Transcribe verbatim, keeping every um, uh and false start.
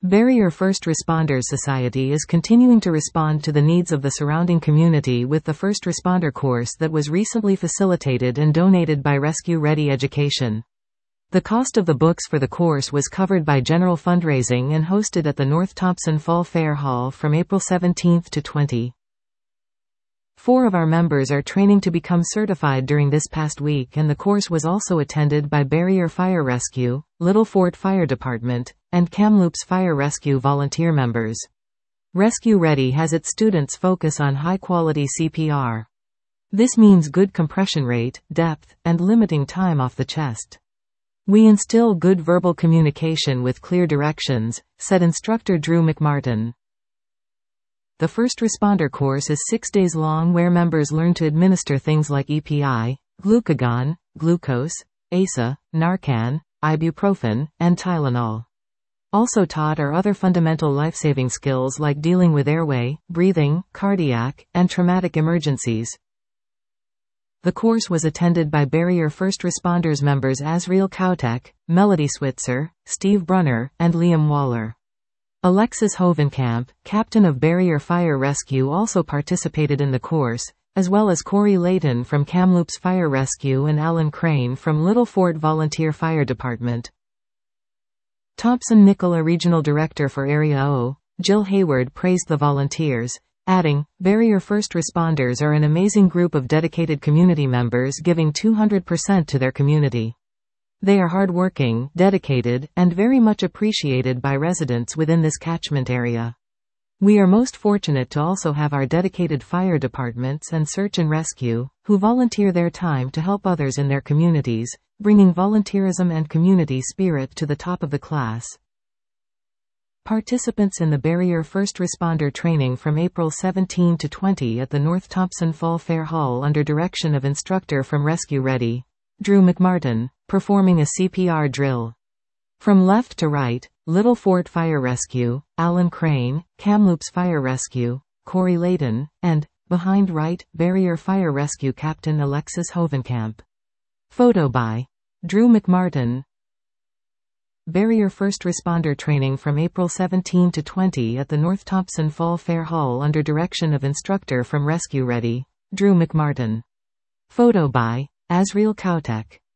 Barrier First Responders Society is continuing to respond to the needs of the surrounding community with the First Responder course that was recently facilitated and donated by Rescue Ready Education. The cost of the books for the course was covered by general fundraising and hosted at the North Thompson Fall Fair Hall from April seventeenth to twentieth. Four of our members are training to become certified during this past week, and the course was also attended by Barrier Fire Rescue, Little Fort Fire Department, and Kamloops Fire Rescue volunteer members. Rescue Ready has its students focus on high-quality C P R. This means good compression rate, depth, and limiting time off the chest. We instill good verbal communication with clear directions, said instructor Drew McMartin. The First Responder course is six days long, where members learn to administer things like E P I, glucagon, glucose, A C E, Narcan, ibuprofen, and Tylenol. Also taught are other fundamental life-saving skills like dealing with airway, breathing, cardiac, and traumatic emergencies. The course was attended by Barrier First Responders members Azriel Kautek, Melody Switzer, Steve Brunner, and Liam Waller. Alexis Hovenkamp, captain of Barrier Fire Rescue, also participated in the course, as well as Corey Layton from Kamloops Fire Rescue and Alan Crane from Little Fort Volunteer Fire Department. Thompson-Nicola Regional Director for Area O, Jill Hayward, praised the volunteers, adding, "Barrier First Responders are an amazing group of dedicated community members giving two hundred percent to their community. They are hardworking, dedicated, and very much appreciated by residents within this catchment area. We are most fortunate to also have our dedicated fire departments and search and rescue, who volunteer their time to help others in their communities, bringing volunteerism and community spirit to the top of the class." Participants in the Barrier First Responder training from April seventeenth to twentieth at the North Thompson Fall Fair Hall under direction of instructor from Rescue Ready, Drew McMartin, performing a C P R drill. From left to right, Little Fort Fire Rescue, Alan Crane, Kamloops Fire Rescue, Corey Layton, and, behind right, Barrier Fire Rescue Captain Alexis Hovenkamp. Photo by Drew McMartin. Barrier First Responder training from April seventeenth to twentieth at the North Thompson Fall Fair Hall under direction of instructor from Rescue Ready, Drew McMartin. Photo by Azriel Kautek.